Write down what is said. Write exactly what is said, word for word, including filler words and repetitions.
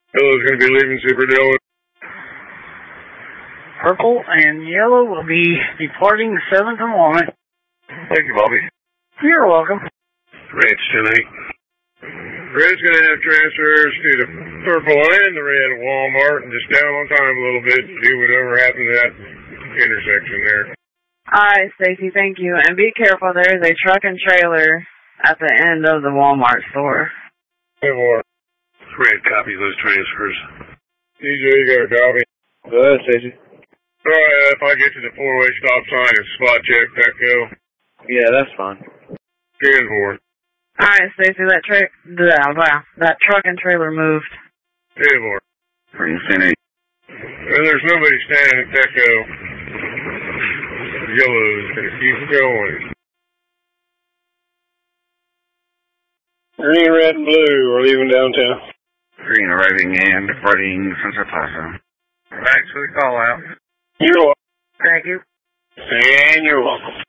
Yellow's going to be leaving Super Delo. Purple and yellow will be departing seven to one. Thank you, Bobby. You're welcome. Red's tonight. Red's going to have transfers to the purple and the red at Walmart and just down on time a little bit to do whatever happened to that intersection there. Alright, Stacy, thank you. And be careful, there is a truck and trailer at the end of the Walmart store. Hey, more. Red, copy those transfers. D J, you got a copy? Go ahead, Stacy. Alright, if I get to the four-way stop sign and spot check, that go? Yeah, that's fine. ten four. Alright, Stacy, that, tra- wow, that truck and trailer moved. ten four. Bring City. Well, there's nobody standing at Teco. Yellow's going to keep going. Green, red, and blue are leaving downtown. Green arriving and departing Central Plaza. Thanks for the call out. You're welcome. Thank you. And you're welcome.